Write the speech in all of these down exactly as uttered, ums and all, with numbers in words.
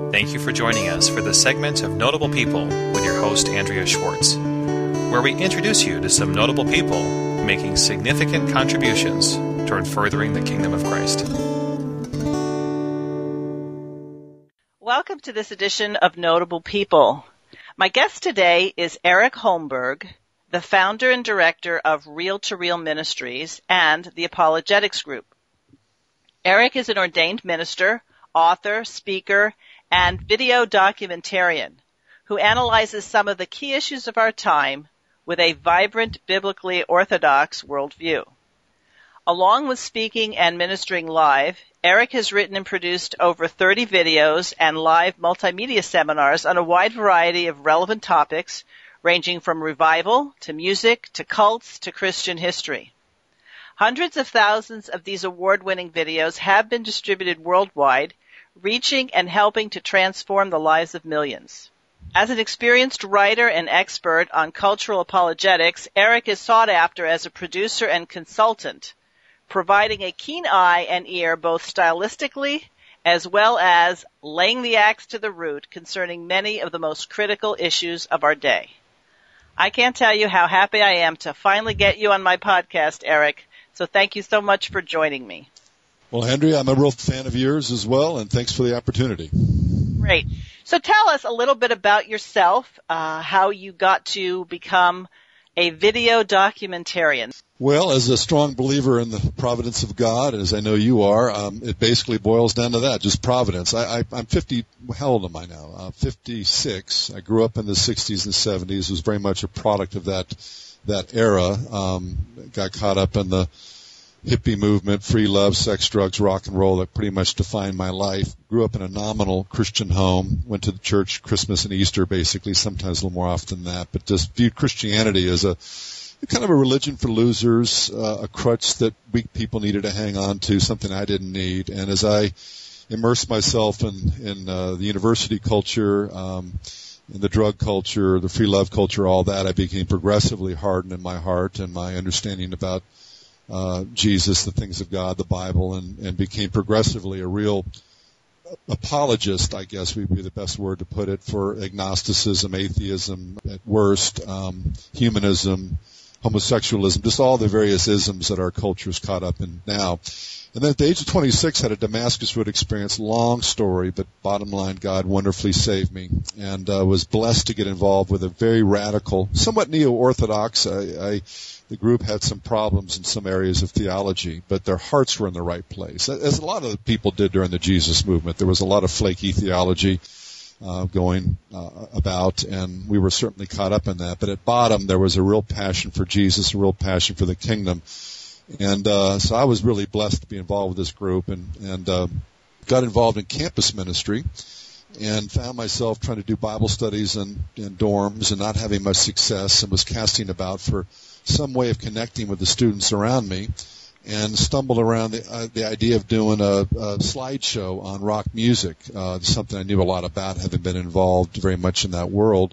Thank you for joining us for this segment of Notable People with your host, Andrea Schwartz, where we introduce you to some notable people making significant contributions toward furthering the kingdom of Christ. Welcome to this edition of Notable People. My guest today is Eric Holmberg, the founder and director of Reel to Reel Ministries and the Apologetics Group. Eric is an ordained minister, author, speaker, and video documentarian who analyzes some of the key issues of our time with a vibrant, biblically orthodox worldview. Along with speaking and ministering live, Eric has written and produced over thirty videos and live multimedia seminars on a wide variety of relevant topics, ranging from revival to music to cults to Christian history. Hundreds of thousands of these award-winning videos have been distributed worldwide, reaching and helping to transform the lives of millions. As an experienced writer and expert on cultural apologetics, Eric is sought after as a producer and consultant, providing a keen eye and ear both stylistically as well as laying the axe to the root concerning many of the most critical issues of our day. I can't tell you how happy I am to finally get you on my podcast, Eric, so thank you so much for joining me. Well, Andrea, I'm a real fan of yours as well, and thanks for the opportunity. Great. So tell us a little bit about yourself, uh, how you got to become a video documentarian. Well, as a strong believer in the providence of God, as I know you are, um, it basically boils down to that, just providence. I, I, I'm fifty, how old am I now? Uh, fifty-six. I grew up in the sixties and seventies, was very much a product of that that era. Um, got caught up in the hippie movement, free love, sex, drugs, rock and roll that pretty much defined my life. Grew up in a nominal Christian home, went to the church Christmas and Easter basically, sometimes a little more often than that, but just viewed Christianity as a kind of a religion for losers, uh, a crutch that weak people needed to hang on to, something I didn't need. And as I immersed myself in, in uh, the university culture, um, in the drug culture, the free love culture, all that, I became progressively hardened in my heart and my understanding about uh Jesus, the things of God, the Bible, and, and became progressively a real apologist, I guess would be the best word to put it, for agnosticism, atheism, at worst, um, humanism, homosexualism, just all the various isms that our culture is caught up in now. And then at the age of twenty-six, had a Damascus Road experience, long story, but bottom line, God wonderfully saved me, and uh, was blessed to get involved with a very radical, somewhat neo-orthodox, I, I the group had some problems in some areas of theology, but their hearts were in the right place, as a lot of the people did during the Jesus movement. There was a lot of flaky theology uh, going uh, about, and we were certainly caught up in that. But at bottom, there was a real passion for Jesus, a real passion for the kingdom. And uh, so I was really blessed to be involved with this group, and, and uh, got involved in campus ministry and found myself trying to do Bible studies in, in dorms and not having much success, and was casting about for some way of connecting with the students around me, and stumbled around the, uh, the idea of doing a, a slideshow on rock music, uh, something I knew a lot about, having been involved very much in that world.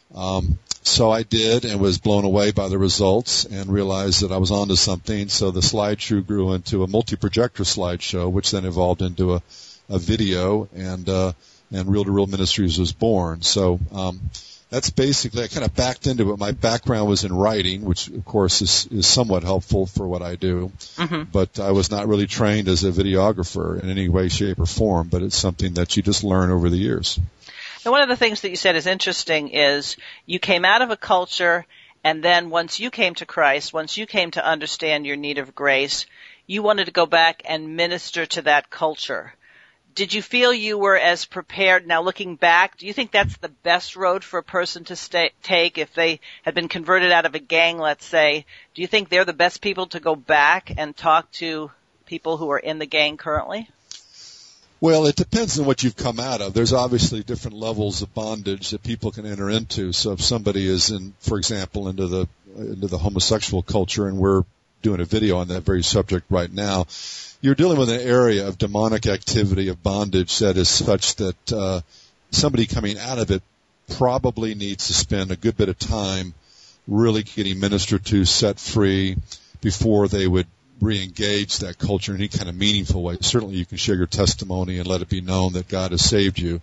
Um, so I did, and was blown away by the results and realized that I was onto something. So the slideshow grew into a multi-projector slideshow, which then evolved into a, a video, and uh, and Reel to Reel Ministries was born. So um, that's basically, I kind of backed into it. My background was in writing, which of course is, is somewhat helpful for what I do. Mm-hmm. But I was not really trained as a videographer in any way, shape, or form. But it's something that you just learn over the years. And one of the things that you said is interesting is you came out of a culture, and then once you came to Christ, once you came to understand your need of grace, you wanted to go back and minister to that culture. Did you feel you were as prepared? Now, looking back, do you think that's the best road for a person to stay, take if they had been converted out of a gang, let's say? Do you think they're the best people to go back and talk to people who are in the gang currently? Well, it depends on what you've come out of. There's obviously different levels of bondage that people can enter into. So if somebody is in, for example, into the into the homosexual culture, and we're doing a video on that very subject right now, you're dealing with an area of demonic activity, of bondage that is such that uh, somebody coming out of it probably needs to spend a good bit of time really getting ministered to, set free, before they would re-engage that culture in any kind of meaningful way. Certainly you can share your testimony and let it be known that God has saved you.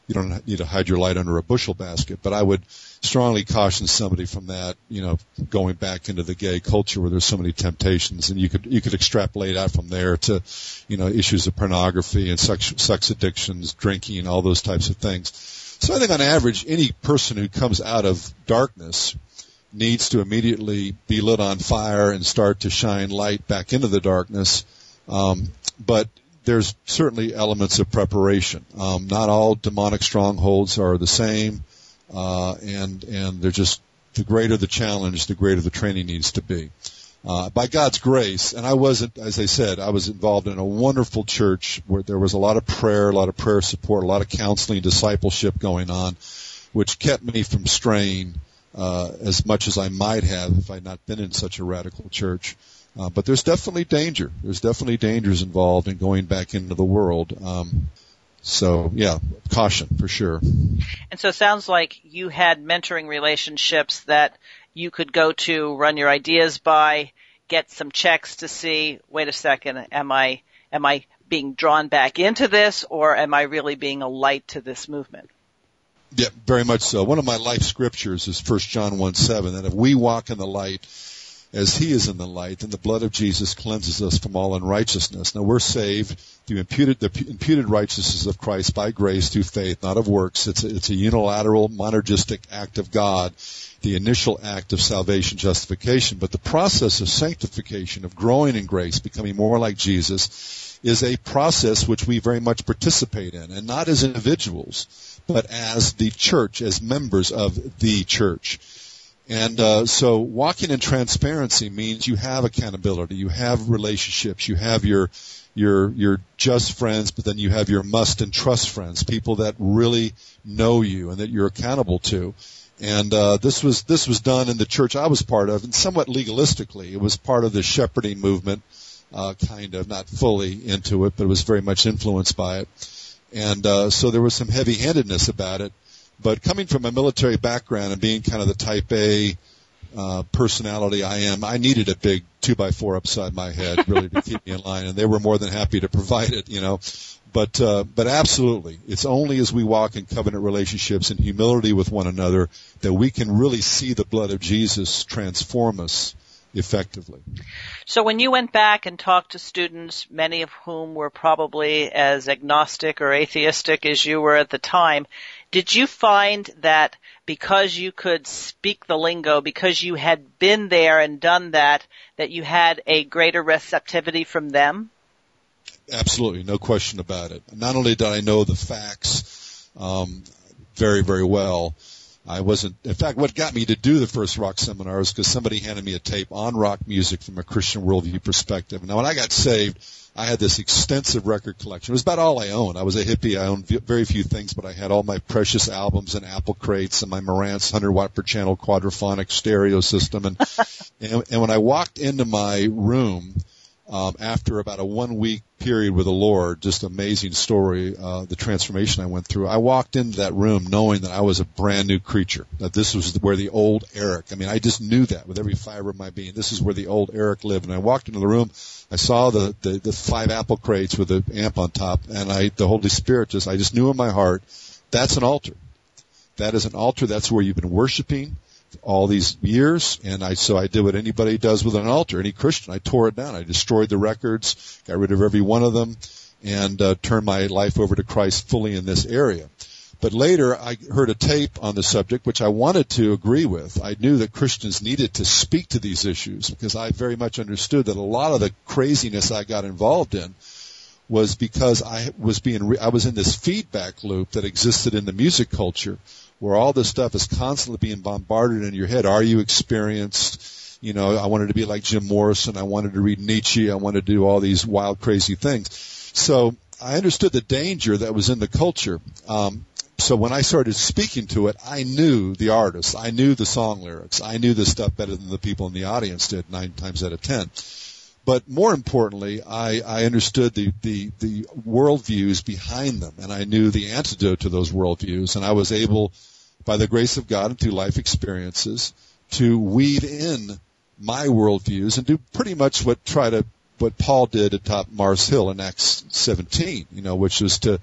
you don't need to hide your light under a bushel basket. But I would strongly caution somebody from that, you know, going back into the gay culture where there's so many temptations, and you could you could extrapolate out from there to, you know, issues of pornography and sex, sex addictions, drinking, all those types of things. So I think on average, any person who comes out of darkness needs to immediately be lit on fire and start to shine light back into the darkness. Um, but there's certainly elements of preparation. Um, not all demonic strongholds are the same, uh, and and they're just, the greater the challenge, the greater the training needs to be. Uh, by God's grace, and I wasn't, as I said, I was involved in a wonderful church where there was a lot of prayer, a lot of prayer support, a lot of counseling, discipleship going on, which kept me from straying uh, as much as I might have if I'd not been in such a radical church. Uh, but there's definitely danger. There's definitely dangers involved in going back into the world. Um, so, yeah, caution for sure. And so it sounds like you had mentoring relationships that you could go to, run your ideas by, get some checks to see, wait a second, am I am I being drawn back into this, or am I really being a light to this movement? Yeah, very much so. One of my life scriptures is First John one seven, that if we walk in the light as he is in the light, then the blood of Jesus cleanses us from all unrighteousness. Now, we're saved through imputed, the imputed righteousness of Christ by grace through faith, not of works. It's a, it's a unilateral, monergistic act of God, the initial act of salvation, justification. But the process of sanctification, of growing in grace, becoming more like Jesus, is a process which we very much participate in, and not as individuals, but as the church, as members of the church. And uh, so walking in transparency means you have accountability, you have relationships, you have your your your just friends, but then you have your must and trust friends, people that really know you and that you're accountable to. And uh, this was this was done in the church I was part of, and somewhat legalistically. It was part of the shepherding movement, uh, kind of, not fully into it, but it was very much influenced by it. And uh, so there was some heavy-handedness about it. But coming from a military background and being kind of the type A uh, personality I am, I needed a big two by four upside my head really to keep me in line, and they were more than happy to provide it, you know. But uh, but absolutely, it's only as we walk in covenant relationships and humility with one another that we can really see the blood of Jesus transform us effectively. So when you went back and talked to students, many of whom were probably as agnostic or atheistic as you were at the time, did you find that because you could speak the lingo, because you had been there and done that, that you had a greater receptivity from them? Absolutely, no question about it. Not only did I know the facts um, very, very well, I wasn't, in fact, what got me to do the first rock seminar was because somebody handed me a tape on rock music from a Christian worldview perspective. Now, when I got saved, I had this extensive record collection. It was about all I owned. I was a hippie. I owned very few things, but I had all my precious albums and Apple crates and my Marantz one hundred watt per channel quadraphonic stereo system. And, and, and when I walked into my room, um, after about a one week period with the Lord, just amazing story, uh, the transformation I went through. I walked into that room knowing that I was a brand new creature, that this was where the old Eric, I mean, I just knew that with every fiber of my being. This is where the old Eric lived. And I walked into the room, I saw the, the, the five Apple crates with the amp on top, and I, the Holy Spirit just, I just knew in my heart, that's an altar. That is an altar. That's where you've been worshiping all these years, and I so I did what anybody does with an altar, any Christian. I tore it down. I destroyed the records, got rid of every one of them, and uh, turned my life over to Christ fully in this area. But later, I heard a tape on the subject, which I wanted to agree with. I knew that Christians needed to speak to these issues because I very much understood that a lot of the craziness I got involved in was because I was being re- I was in this feedback loop that existed in the music culture, where all this stuff is constantly being bombarded in your head. Are you experienced? You know, I wanted to be like Jim Morrison. I wanted to read Nietzsche. I wanted to do all these wild, crazy things. So I understood the danger that was in the culture. Um, so when I started speaking to it, I knew the artists. I knew the song lyrics. I knew this stuff better than the people in the audience did nine times out of ten. But more importantly, I, I understood the, the, the worldviews behind them, and I knew the antidote to those worldviews, and I was able, by the grace of God and through life experiences, to weave in my worldviews and do pretty much what try to what Paul did atop Mars Hill in Acts seventeen, you know, which was to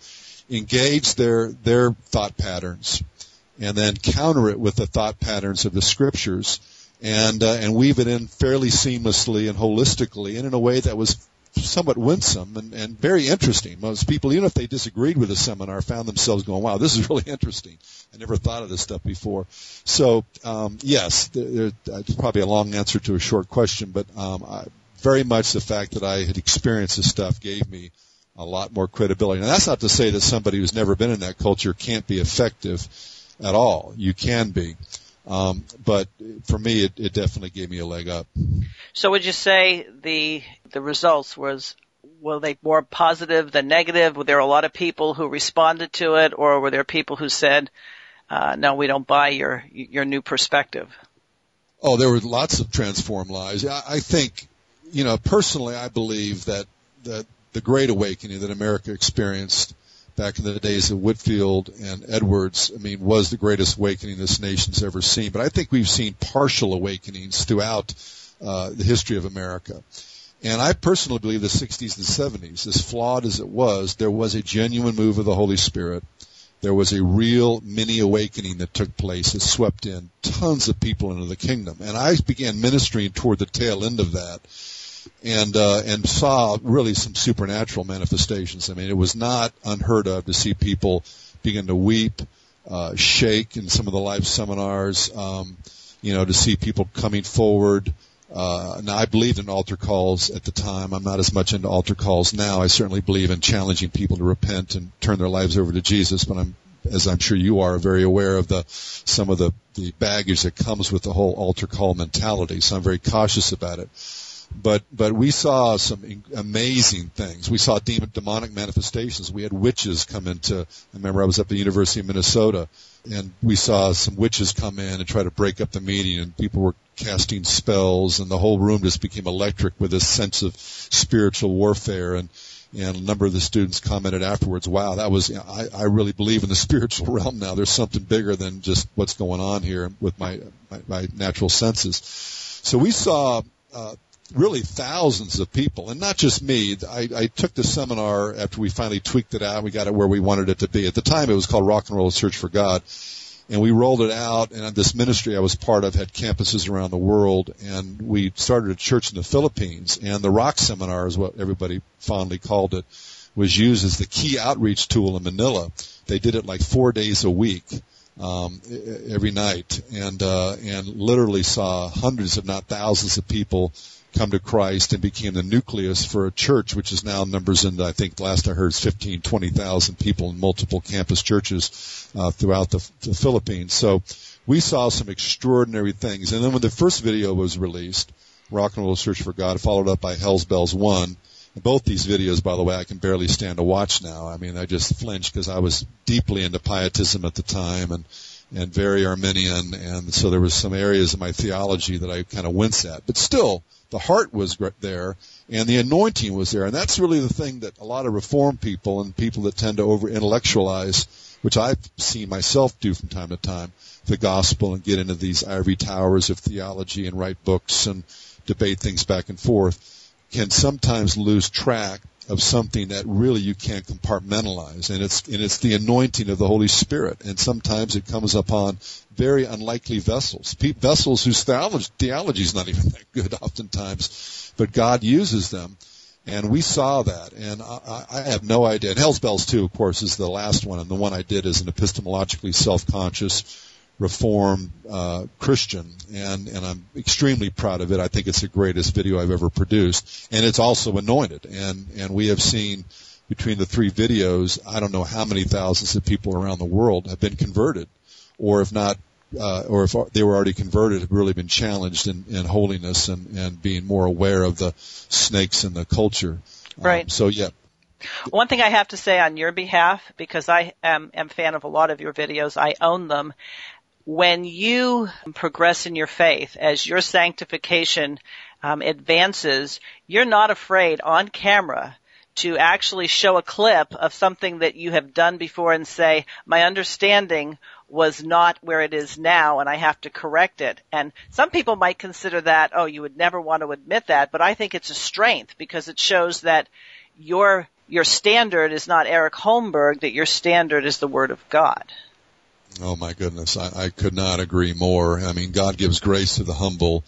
engage their their thought patterns, and then counter it with the thought patterns of the Scriptures, and uh, and weave it in fairly seamlessly and holistically, and in a way that was somewhat winsome and, and very interesting. Most people, even if they disagreed with the seminar, found themselves going, wow, this is really interesting. I never thought of this stuff before. So, um, yes, there, it's probably a long answer to a short question, but um, I, very much the fact that I had experienced this stuff gave me a lot more credibility. And that's not to say that somebody who's never been in that culture can't be effective at all. You can be. Um, but for me, it, it definitely gave me a leg up. So would you say the the results was, were they more positive than negative? Were there a lot of people who responded to it, or were there people who said, uh, no, we don't buy your your new perspective? Oh, there were lots of transformed lives. I, I think, you know, personally, I believe that, that the Great Awakening that America experienced back in the days of Whitefield and Edwards, I mean, was the greatest awakening this nation's ever seen. But I think we've seen partial awakenings throughout uh, the history of America. And I personally believe the sixties and seventies, as flawed as it was, there was a genuine move of the Holy Spirit. There was a real mini awakening that took place that swept in tons of people into the kingdom. And I began ministering toward the tail end of that. And uh, and saw really some supernatural manifestations. I mean, it was not unheard of to see people begin to weep, uh, shake in some of the live seminars. Um, you know, to see people coming forward. Uh, now, I believed in altar calls at the time. I'm not as much into altar calls now. I certainly believe in challenging people to repent and turn their lives over to Jesus. But I'm, as I'm sure you are, very aware of the some of the the baggage that comes with the whole altar call mentality. So I'm very cautious about it. But but we saw some amazing things. We saw demon, demonic manifestations. We had witches come into. I remember I was at the University of Minnesota, and we saw some witches come in and try to break up the meeting, and people were casting spells, and the whole room just became electric with this sense of spiritual warfare. And and a number of the students commented afterwards, "Wow, that was. You know, I I really believe in the spiritual realm now. There's something bigger than just what's going on here with my my, my natural senses." So we saw. Uh, really thousands of people, and not just me. I, I took the seminar after we finally tweaked it out. We got it where we wanted it to be. At the time, it was called Rock and Roll Search for God, and we rolled it out, and this ministry I was part of had campuses around the world, and we started a church in the Philippines, and the Rock Seminar is what everybody fondly called it, was used as the key outreach tool in Manila. They did it like four days a week. Um, every night, and uh, and literally saw hundreds, if not thousands, of people come to Christ and became the nucleus for a church, which is now numbers in, I think, last I heard, fifteen, twenty thousand people in multiple campus churches uh, throughout the, the Philippines. So we saw some extraordinary things. And then when the first video was released, Rock and Roll Search for God, followed up by Hell's Bells one, and both these videos, by the way, I can barely stand to watch now. I mean, I just flinched because I was deeply into pietism at the time and, and very Arminian, and so there was some areas of my theology that I kind of wince at. But still, the heart was there, and the anointing was there, and that's really the thing that a lot of Reformed people and people that tend to over-intellectualize, which I've seen myself do from time to time, the gospel and get into these ivory towers of theology and write books and debate things back and forth, can sometimes lose track of something that really you can't compartmentalize, and it's and it's the anointing of the Holy Spirit, and sometimes it comes upon very unlikely vessels, vessels whose theology theology is not even that good oftentimes, but God uses them, and we saw that, and I, I have no idea. And Hell's Bells two, of course, is the last one, and the one I did is an epistemologically self-conscious Reformed uh, Christian, and, and I'm extremely proud of it. I think it's the greatest video I've ever produced, and it's also anointed. And, and we have seen between the three videos, I don't know how many thousands of people around the world have been converted, or if not, uh, or if they were already converted, have really been challenged in, in holiness and, and being more aware of the snakes in the culture. Right. Um, so yeah. One thing I have to say on your behalf, because I am, am a fan of a lot of your videos, I own them. When you progress in your faith, as your sanctification um, advances, you're not afraid on camera to actually show a clip of something that you have done before and say, my understanding was not where it is now and I have to correct it. And some people might consider that, oh, you would never want to admit that, but I think it's a strength because it shows that your your standard is not Eric Holmberg, that your standard is the Word of God. Oh my goodness, I, I could not agree more. I mean, God gives grace to the humble.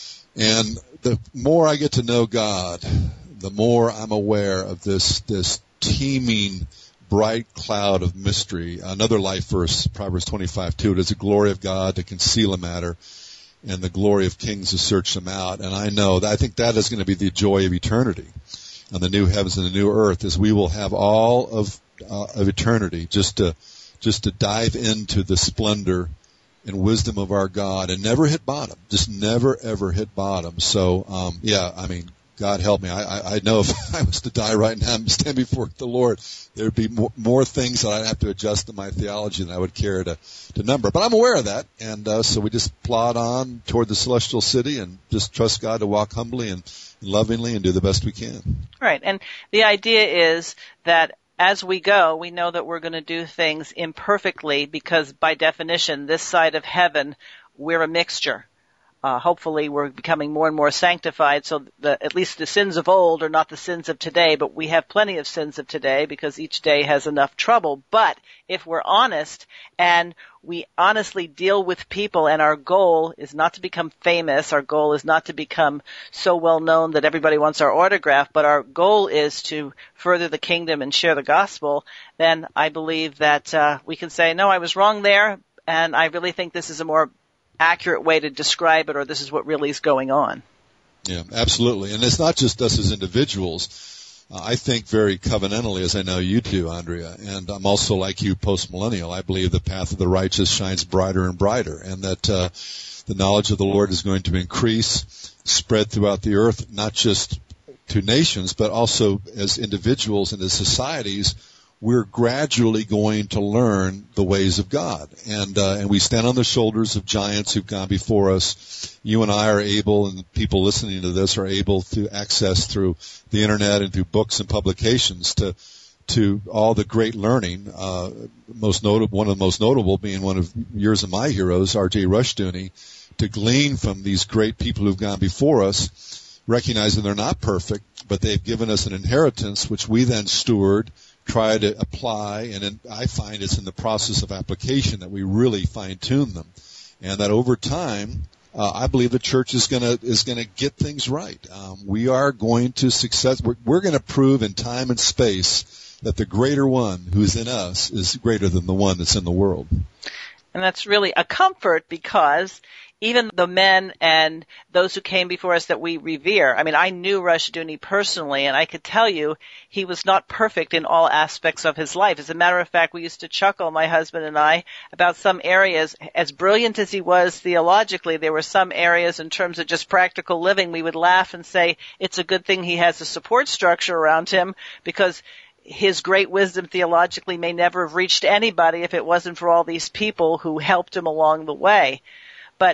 And the more I get to know God, the more I'm aware of this, this teeming, bright cloud of mystery. Another life verse, Proverbs twenty-five two, it is the glory of God to conceal a matter, and the glory of kings to search them out. And I know that I think that is going to be the joy of eternity on the new heavens and the new earth, is we will have all of, uh, of eternity just to, just to dive into the splendor and wisdom of our God and never hit bottom, just never ever hit bottom. So, um, yeah, I mean, God help me. I, I, I know if I was to die right now and stand before the Lord, there'd be more, more things that I'd have to adjust in my theology than I would care to, to number. But I'm aware of that, and uh, so we just plod on toward the celestial city and just trust God to walk humbly and lovingly and do the best we can. Right, and the idea is that as we go, we know that we're going to do things imperfectly because, by definition, this side of heaven, we're a mixture. Uh, hopefully we're becoming more and more sanctified, so that at least the sins of old are not the sins of today, but we have plenty of sins of today because each day has enough trouble. But if we're honest and we honestly deal with people, and our goal is not to become famous, our goal is not to become so well known that everybody wants our autograph, but our goal is to further the kingdom and share the gospel, then I believe that uh, we can say, no, I was wrong there, and I really think this is a more accurate way to describe it, or this is what really is going on. Yeah, absolutely. And it's not just us as individuals. Uh, I think very covenantally, as I know you do, Andrea, and I'm also like you, post-millennial. I believe the path of the righteous shines brighter and brighter, and that uh, the knowledge of the Lord is going to increase, spread throughout the earth, not just to nations, but also as individuals and as societies. We're gradually going to learn the ways of God. And, uh, and we stand on the shoulders of giants who've gone before us. You and I are able, and people listening to this are able to access through the internet and through books and publications to, to all the great learning, uh, most notable, one of the most notable being one of yours and my heroes, R J Rushdoony, to glean from these great people who've gone before us, recognizing they're not perfect, but they've given us an inheritance which we then steward, try to apply, and then I find it's in the process of application that we really fine-tune them, and that over time, uh, I believe the church is going to is going to get things right. Um, we are going to success. We're, we're going to prove in time and space that the greater one who's in us is greater than the one that's in the world. And that's really a comfort, because even the men and those who came before us that we revere, I mean, I knew Rushdoony personally, and I could tell you he was not perfect in all aspects of his life. As a matter of fact, we used to chuckle, my husband and I, about some areas. As brilliant as he was theologically, there were some areas in terms of just practical living, we would laugh and say it's a good thing he has a support structure around him, because his great wisdom theologically may never have reached anybody if it wasn't for all these people who helped him along the way. But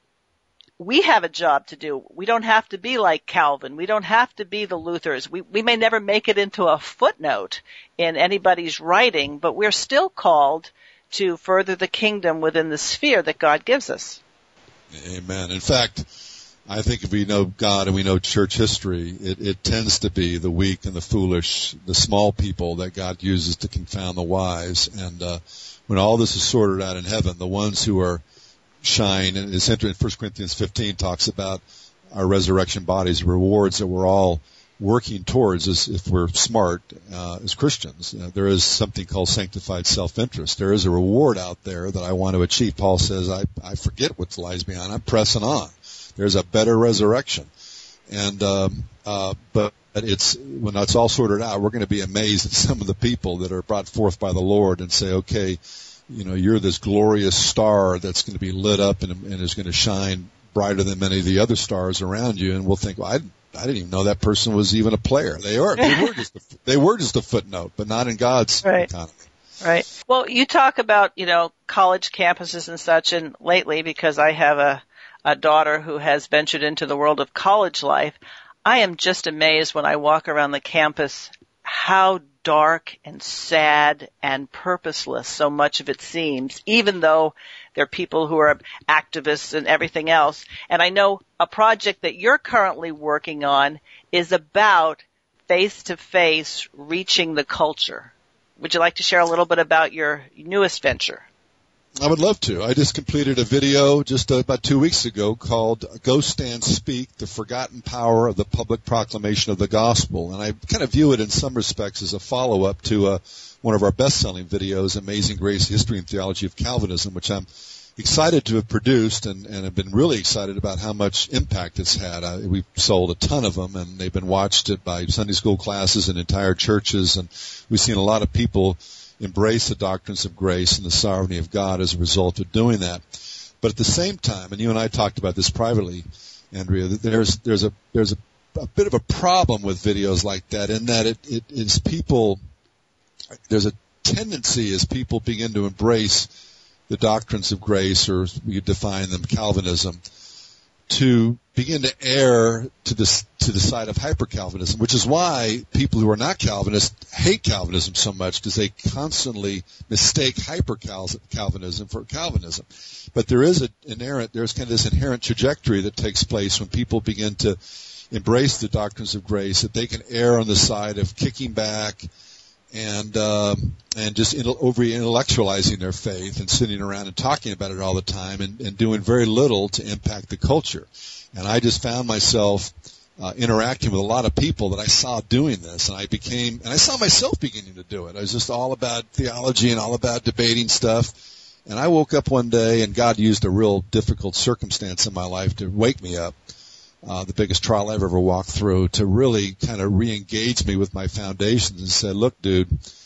we have a job to do. We don't have to be like Calvin. We don't have to be the Luthers. We, we may never make it into a footnote in anybody's writing, but we're still called to further the kingdom within the sphere that God gives us. Amen. In fact, I think if we know God and we know church history, it, it tends to be the weak and the foolish, the small people that God uses to confound the wise. And uh, when all this is sorted out in heaven, the ones who are shine, and it's interesting, First Corinthians fifteen talks about our resurrection bodies, rewards that we're all working towards as if we're smart uh, as Christians. Uh, there is something called sanctified self-interest. There is a reward out there that I want to achieve. Paul says, I, I forget what lies behind. I'm pressing on. There's a better resurrection. And um, uh, but it's when that's all sorted out, we're going to be amazed at some of the people that are brought forth by the Lord and say, okay, you know, you're this glorious star that's going to be lit up and, and is going to shine brighter than many of the other stars around you. And we'll think, well, I, I didn't even know that person was even a player. They are. They were just a, they were just a footnote, but not in God's right. economy. Right. Well, you talk about, you know, college campuses and such, and lately, because I have a, a daughter who has ventured into the world of college life, I am just amazed when I walk around the campus how dark and sad and purposeless so much of it seems, even though there are people who are activists and everything else. And I know a project that you're currently working on is about face-to-face reaching the culture. Would you like to share a little bit about your newest venture? I would love to. I just completed a video just uh, about two weeks ago called Go Stand Speak, the Forgotten Power of the Public Proclamation of the Gospel. And I kind of view it in some respects as a follow-up to uh, one of our best-selling videos, Amazing Grace, History and Theology of Calvinism, which I'm excited to have produced and, and have been really excited about how much impact it's had. Uh, we've sold a ton of them, and they've been watched by Sunday school classes and entire churches, and we've seen a lot of people embrace the doctrines of grace and the sovereignty of God as a result of doing that. But at the same time, and you and I talked about this privately, Andrea, that there's there's a there's a, a bit of a problem with videos like that in that it, it is people, there's a tendency as people begin to embrace the doctrines of grace, or we could define them Calvinism, to begin to err to the to the side of hyper-Calvinism, which is why people who are not Calvinists hate Calvinism so much, because they constantly mistake hyper-Calvinism for Calvinism. But there is an inherent, there's kind of this inherent trajectory that takes place when people begin to embrace the doctrines of grace, that they can err on the side of kicking back and um, and just over intellectualizing their faith and sitting around and talking about it all the time and, and doing very little to impact the culture. And I just found myself uh, interacting with a lot of people that I saw doing this, and I became, and I saw myself beginning to do it. I was just all about theology and all about debating stuff. And I woke up one day, and God used a real difficult circumstance in my life to wake me up. Uh, the biggest trial I've ever walked through, to really kind of re-engage me with my foundations and say, look, dude,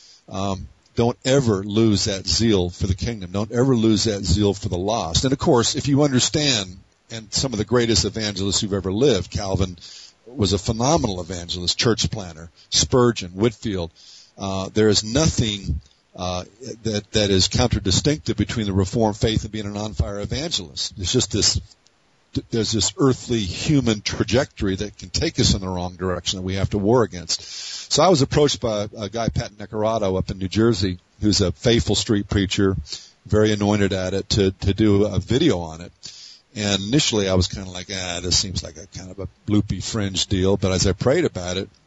um, don't ever lose that zeal for the kingdom. Don't ever lose that zeal for the lost. And, of course, if you understand, and some of the greatest evangelists who've ever lived, Calvin was a phenomenal evangelist, church planner, Spurgeon, Whitefield, uh, there is nothing uh, that, that is contradistinctive between the Reformed faith and being an on-fire evangelist. It's just this there's this earthly human trajectory that can take us in the wrong direction that we have to war against. So I was approached by a guy, Pat Necarato, up in New Jersey, who's a faithful street preacher, very anointed at it, to, to do a video on it. And initially I was kind of like, ah, this seems like a kind of a bloopy fringe deal. But as I prayed about it,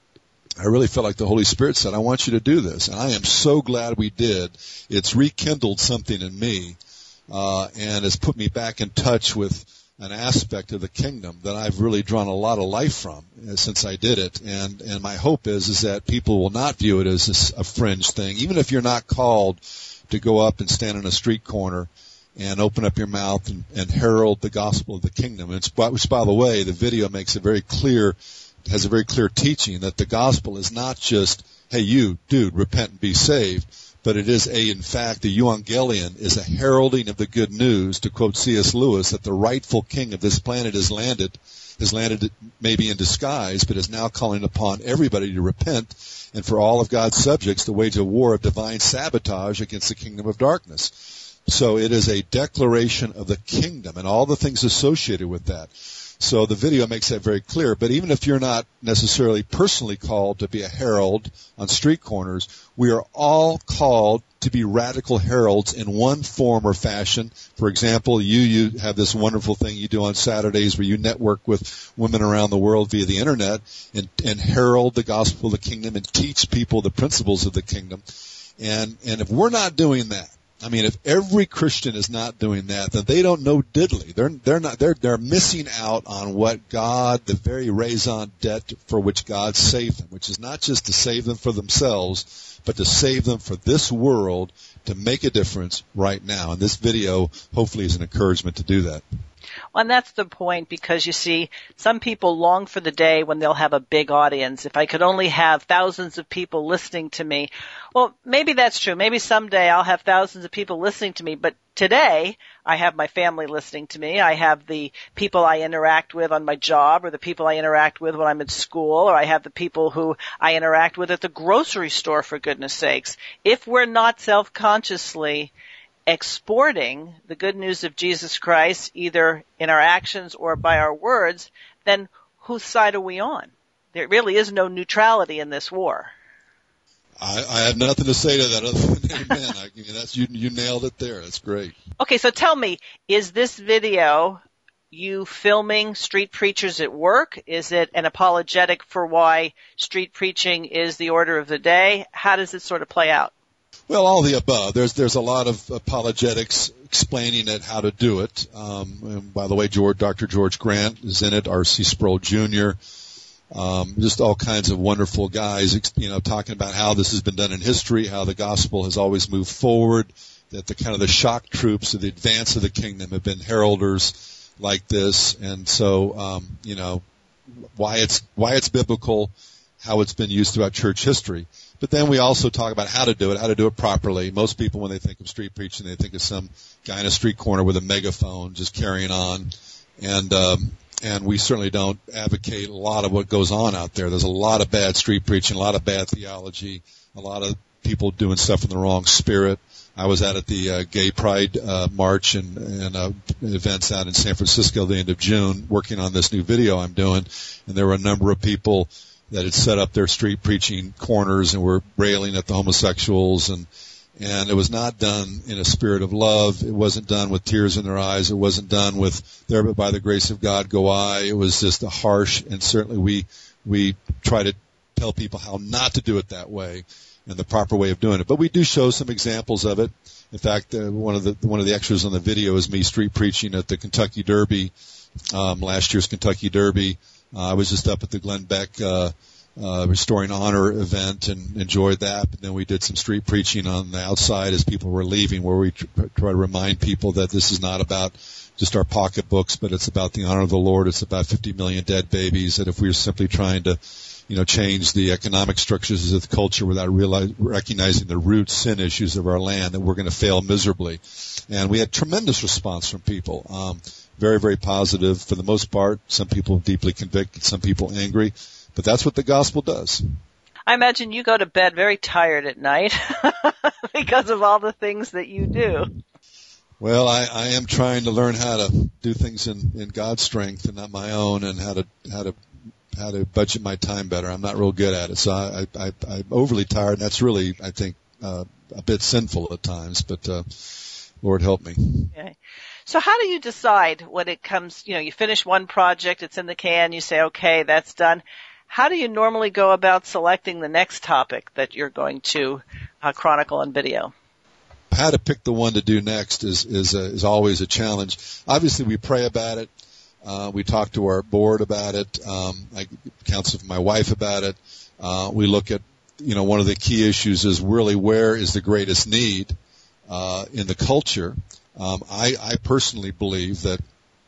I really felt like the Holy Spirit said, I want you to do this. And I am so glad we did. It's rekindled something in me, uh, and has put me back in touch with an aspect of the kingdom that I've really drawn a lot of life from since I did it. And, and my hope is, is that people will not view it as a fringe thing. Even if you're not called to go up and stand on a street corner and open up your mouth and, and herald the gospel of the kingdom. And it's, which, by the way, the video makes it very clear, has a very clear teaching that the gospel is not just, hey, you, dude, repent and be saved. But it is a, in fact, the euangelion is a heralding of the good news, to quote C S Lewis, that the rightful king of this planet has landed, has landed maybe in disguise, but is now calling upon everybody to repent, and for all of God's subjects to wage a war of divine sabotage against the kingdom of darkness. So it is a declaration of the kingdom and all the things associated with that. So the video makes that very clear. But even if you're not necessarily personally called to be a herald on street corners, we are all called to be radical heralds in one form or fashion. For example, you you have this wonderful thing you do on Saturdays where you network with women around the world via the internet and, and herald the gospel of the kingdom and teach people the principles of the kingdom. And and if we're not doing that, I mean, if every Christian is not doing that, then they don't know diddly. They're they're not they're they're missing out on what God, the very raison d'etre for which God saved them, which is not just to save them for themselves, but to save them for this world, to make a difference right now. And this video hopefully is an encouragement to do that. Well, and that's the point, because you see, some people long for the day when they'll have a big audience. If I could only have thousands of people listening to me. Well, maybe that's true. Maybe someday I'll have thousands of people listening to me. But today, I have my family listening to me. I have the people I interact with on my job, or the people I interact with when I'm at school, or I have the people who I interact with at the grocery store, for goodness sakes. If we're not self-consciously exporting the good news of Jesus Christ, either in our actions or by our words, then whose side are we on? There really is no neutrality in this war. I, I have nothing to say to that other than amen. I mean, that's, you, you nailed it there. That's great. Okay, so tell me, is this video you filming street preachers at work? Is it an apologetic for why street preaching is the order of the day? How does it sort of play out? Well, all the above. There's there's a lot of apologetics explaining it, how to do it. Um, and by the way, George, Doctor George Grant is in it, R C Sproul Junior Um, just all kinds of wonderful guys, you know, talking about how this has been done in history, how the gospel has always moved forward, that the kind of the shock troops of the advance of the kingdom have been heralders like this, and so um, you know why it's why it's biblical, how it's been used throughout church history. But then we also talk about how to do it, how to do it properly. Most people, when they think of street preaching, they think of some guy in a street corner with a megaphone just carrying on, and um, and we certainly don't advocate a lot of what goes on out there. There's a lot of bad street preaching, a lot of bad theology, a lot of people doing stuff in the wrong spirit. I was out at the uh, Gay Pride uh, March and, and uh, events out in San Francisco at the end of June, working on this new video I'm doing, and there were a number of people that had set up their street preaching corners and were railing at the homosexuals, and and it was not done in a spirit of love. It wasn't done with tears in their eyes. It wasn't done with there but by the grace of God go I. It was just a harsh, and certainly we we try to tell people how not to do it that way and the proper way of doing it. But we do show some examples of it. In fact, uh, one of the one of the extras on the video is me street preaching at the Kentucky Derby, um, last year's Kentucky Derby. Uh, I was just up at the Glenn Beck uh, uh, Restoring Honor event and enjoyed that. But then we did some street preaching on the outside as people were leaving, where we tr- try to remind people that this is not about just our pocketbooks, but it's about the honor of the Lord. It's about fifty million dead babies. That if we're simply trying to, you know, change the economic structures of the culture without realize, recognizing the root sin issues of our land, that we're going to fail miserably. And we had tremendous response from people. Um, very, very positive for the most part. Some people deeply convicted, some people angry. But that's what the gospel does. I imagine you go to bed very tired at night because of all the things that you do. Well, I, I am trying to learn how to do things in, in God's strength and not my own, and how to how to how to budget my time better. I'm not real good at it, so I, I, I'm overly tired, and that's really, I think, uh, a bit sinful at times. But uh, Lord help me. Okay. So how do you decide when it comes? You know, you finish one project, it's in the can, you say, okay, that's done. How do you normally go about selecting the next topic that you're going to uh, chronicle on video? How to pick the one to do next is is, a, is always a challenge. Obviously, we pray about it. Uh, we talk to our board about it. Um, I counsel with my wife about it. Uh, we look at, you know, one of the key issues is really where is the greatest need uh, in the culture. Um, I, I personally believe that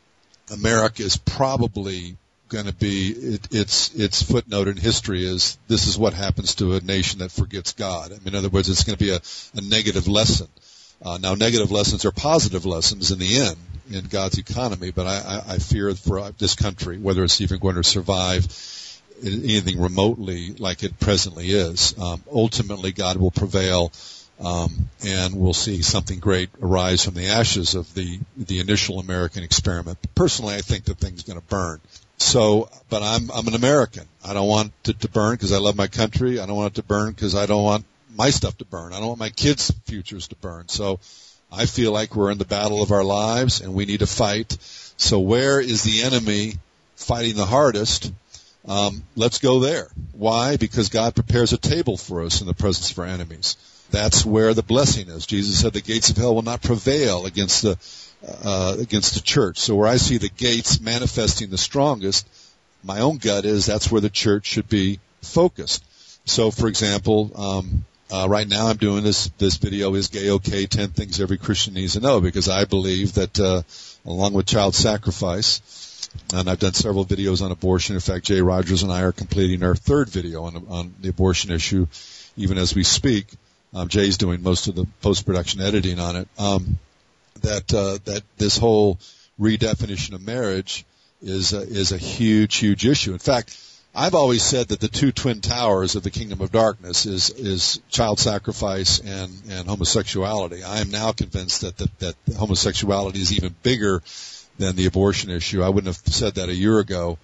America is probably going to be it, its its footnote in history is this is what happens to a nation that forgets God. I mean, in other words, it's going to be a, a negative lesson. Uh, now, negative lessons are positive lessons in the end in God's economy, but I, I, I fear for this country, whether it's even going to survive anything remotely like it presently is. Um, ultimately, God will prevail, um, and we'll see something great arise from the ashes of the the initial American experiment. Personally, I think the thing's going to burn. So, but I'm I'm an American. I don't want it to burn because I love my country. I don't want it to burn because I don't want my stuff to burn. I don't want my kids' futures to burn. So I feel like we're in the battle of our lives and we need to fight. So where is the enemy fighting the hardest? Um, let's go there. Why? Because God prepares a table for us in the presence of our enemies. That's where the blessing is. Jesus said the gates of hell will not prevail against the uh, against the church. So where I see the gates manifesting the strongest, my own gut is that's where the church should be focused. So, for example, um, uh, right now I'm doing this, this video, Is Gay Okay? ten Things Every Christian Needs to Know, because I believe that, uh, along with child sacrifice, and I've done several videos on abortion. In fact, Jay Rogers and I are completing our third video on, on the abortion issue, even as we speak. Um, Jay's doing most of the post-production editing on it. Um, that, uh, that this whole redefinition of marriage is, uh, is a huge, huge issue. In fact, I've always said that the two twin towers of the kingdom of darkness is, is child sacrifice and, and homosexuality. I am now convinced that, the, that homosexuality is even bigger than the abortion issue. I wouldn't have said that a year ago.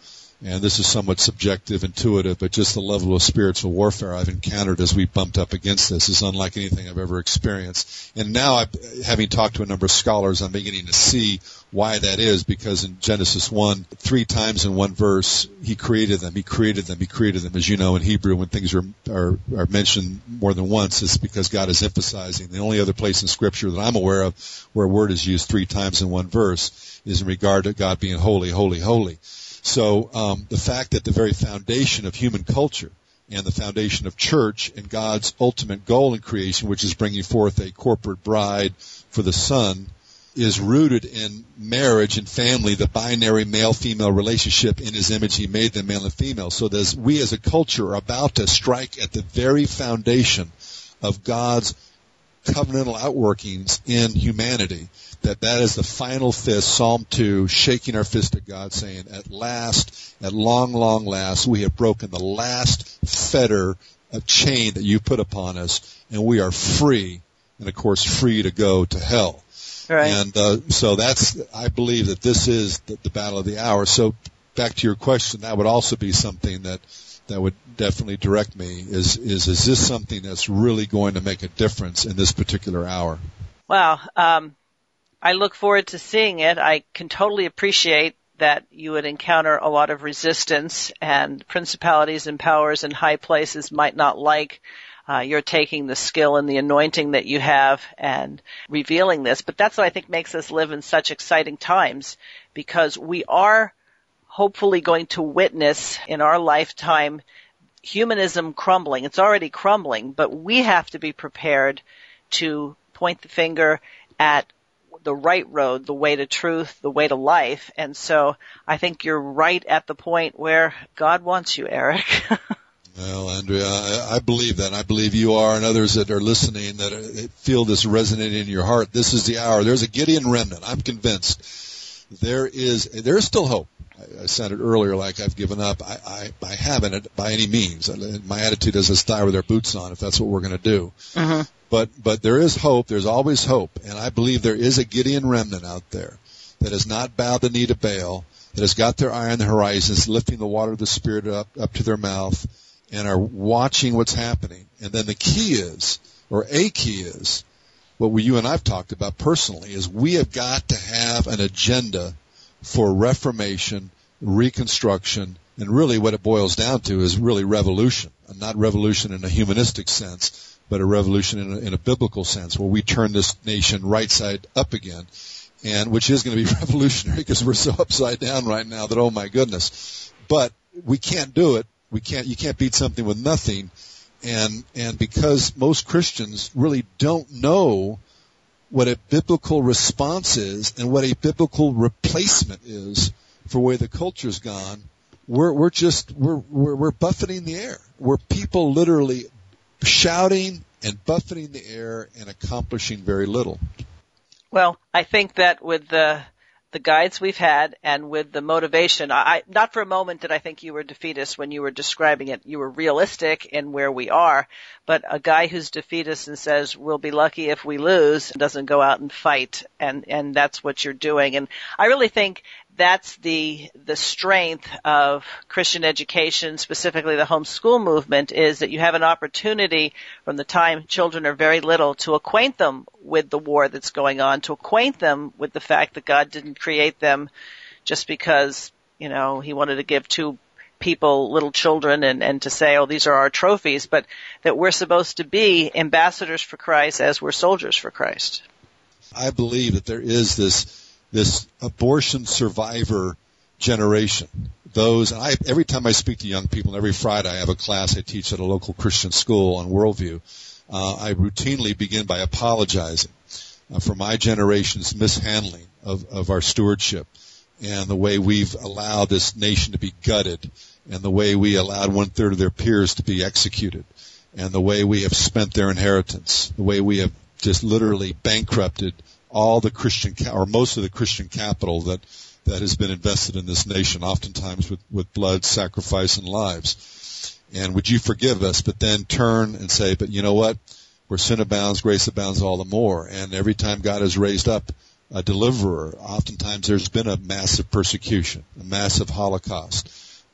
And this is somewhat subjective, intuitive, but just the level of spiritual warfare I've encountered as we bumped up against this is unlike anything I've ever experienced. And now, I, having talked to a number of scholars, I'm beginning to see why that is, because in Genesis one, three times in one verse, he created them, he created them, he created them. As you know, in Hebrew, when things are, are, are mentioned more than once, it's because God is emphasizing. The only other place in Scripture that I'm aware of where a word is used three times in one verse is in regard to God being holy, holy, holy. So um, the fact that the very foundation of human culture and the foundation of church and God's ultimate goal in creation, which is bringing forth a corporate bride for the Son, is rooted in marriage and family, the binary male-female relationship. In His image He made them male and female. So that we as a culture are about to strike at the very foundation of God's covenantal outworkings in humanity, that that is the final fist, Psalm two, shaking our fist at God, saying, at last, at long, long last, we have broken the last fetter, a chain that you put upon us, and we are free, and of course free to go to hell. Right. And uh, so that's, I believe that this is the, the battle of the hour. So back to your question, that would also be something that that would definitely direct me, is, is, is this something that's really going to make a difference in this particular hour? Wow. Um, I look forward to seeing it. I can totally appreciate that you would encounter a lot of resistance, and principalities and powers in high places might not like uh, you're taking the skill and the anointing that you have and revealing this. But that's what I think makes us live in such exciting times, because we are hopefully going to witness in our lifetime humanism crumbling. It's already crumbling, but we have to be prepared to point the finger at the right road, the way to truth, the way to life. And so I think you're right at the point where God wants you, Eric. Well, Andrea, I, I believe that. I believe you are, and others that are listening that are, feel this resonating in your heart. This is the hour. There's a Gideon remnant. I'm convinced. There is, there is still hope. I sounded earlier like I've given up. I, I, I haven't by any means. My attitude is let's die with our boots on if that's what we're going to do. Uh-huh. But but there is hope. There's always hope. And I believe there is a Gideon remnant out there that has not bowed the knee to Baal, that has got their eye on the horizons, lifting the water of the Spirit up, up to their mouth, and are watching what's happening. And then the key is, or a key is, what we, you and I've talked about personally, is we have got to have an agenda for reformation, reconstruction, and really what it boils down to is really revolution. And not revolution in a humanistic sense, but a revolution in a, in a biblical sense, where we turn this nation right side up again, and which is going to be revolutionary because we're so upside down right now that, oh my goodness. But we can't do it. We can't, you can't beat something with nothing. And, and because most Christians really don't know what a biblical response is and what a biblical replacement is for where the culture's gone, we're, we're just, we're, we're, we're buffeting the air. We're people literally shouting and buffeting the air and accomplishing very little. Well, I think that with the the guides we've had and with the motivation, I not for a moment did I think you were defeatist when you were describing it. You were realistic in where we are, but a guy who's defeatist and says we'll be lucky if we lose doesn't go out and fight, and and that's what you're doing. And I really think that's the the strength of Christian education, specifically the homeschool movement, is that you have an opportunity from the time children are very little to acquaint them with the war that's going on, to acquaint them with the fact that God didn't create them just because, you know, He wanted to give two people little children and, and to say, oh, these are our trophies, but that we're supposed to be ambassadors for Christ as we're soldiers for Christ. I believe that there is this this abortion survivor generation. Those, and I, every time I speak to young people, and every Friday I have a class I teach at a local Christian school on worldview, uh, I routinely begin by apologizing uh, for my generation's mishandling of, of our stewardship and the way we've allowed this nation to be gutted and the way we allowed one-third of their peers to be executed and the way we have spent their inheritance, the way we have just literally bankrupted all the Christian, or most of the Christian capital that, that has been invested in this nation, oftentimes with, with blood, sacrifice, and lives. And would you forgive us, but then turn and say, but you know what? Where sin abounds, grace abounds all the more. And every time God has raised up a deliverer, oftentimes there's been a massive persecution, a massive Holocaust.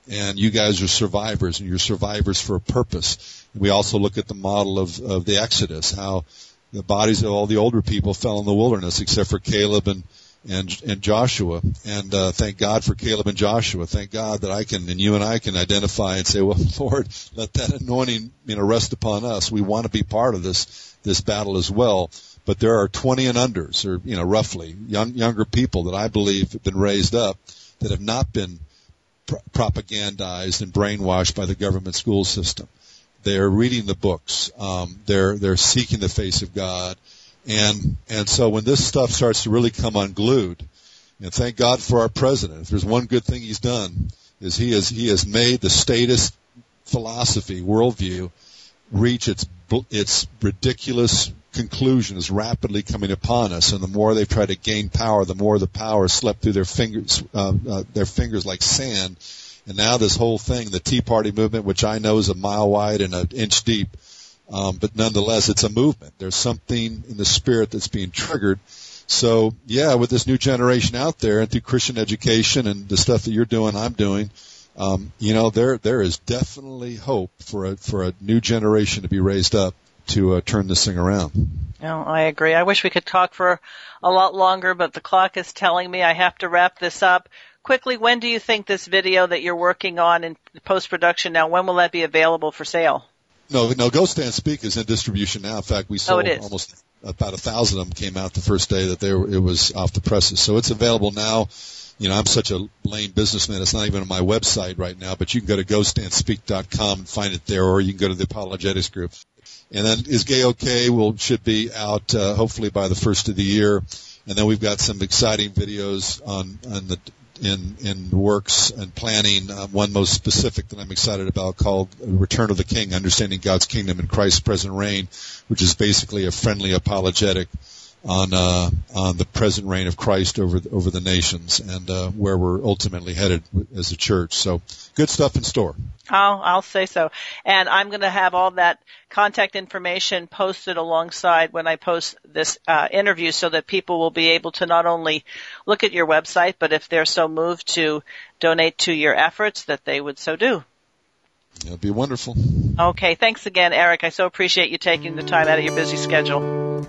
And you guys are survivors, and you're survivors for a purpose. We also look at the model of, of the Exodus, how the bodies of all the older people fell in the wilderness except for Caleb and and, and Joshua. And uh, thank God for Caleb and Joshua. Thank God that I can, and you and I can identify and say, well, Lord, let that anointing, you know, rest upon us. We want to be part of this this battle as well. But there are twenty and unders, or, you know, roughly, young, younger people that I believe have been raised up that have not been pro- propagandized and brainwashed by the government school system. They're reading the books. Um, they're they're seeking the face of God. And and so when this stuff starts to really come unglued, and thank God for our president. If there's one good thing he's done, is he has he has made the statist philosophy, worldview, reach its its ridiculous conclusion is rapidly coming upon us. And the more they try to gain power, the more the power is slipped through their fingers, uh, uh, their fingers like sand. And now this whole thing, the Tea Party movement, which I know is a mile wide and an inch deep, um, but nonetheless, it's a movement. There's something in the spirit that's being triggered. So, yeah, with this new generation out there and through Christian education and the stuff that you're doing, I'm doing, um, you know, there there is definitely hope for a for a new generation to be raised up to uh, turn this thing around. No, I agree. I wish we could talk for a lot longer, but the clock is telling me I have to wrap this up. Quickly, when do you think this video that you're working on in post-production now, when will that be available for sale? No, no, Go Stand Speak is in distribution now. In fact, we sold oh, almost about a thousand of them came out the first day that they were, it was off the presses. So it's available now. You know, I'm such a lame businessman. It's not even on my website right now, but you can go to go stand speak dot com and find it there, or you can go to the Apologetics Group. And then Is Gay Okay will should be out uh, hopefully by the first of the year. And then we've got some exciting videos on on the in in works and planning. Uh, one most specific that I'm excited about called Return of the King: Understanding God's Kingdom in Christ's Present Reign, which is basically a friendly apologetic on uh, on the present reign of Christ over the, over the nations and uh, where we're ultimately headed as a church. So good stuff in store. I'll, I'll say so. And I'm going to have all that contact information posted alongside when I post this uh, interview so that people will be able to not only look at your website, but if they're so moved to donate to your efforts, that they would so do. It'll be wonderful. Okay. Thanks again, Eric. I so appreciate you taking the time out of your busy schedule.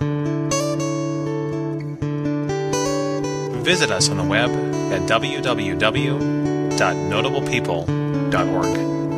Visit us on the web at w w w dot notable people dot org.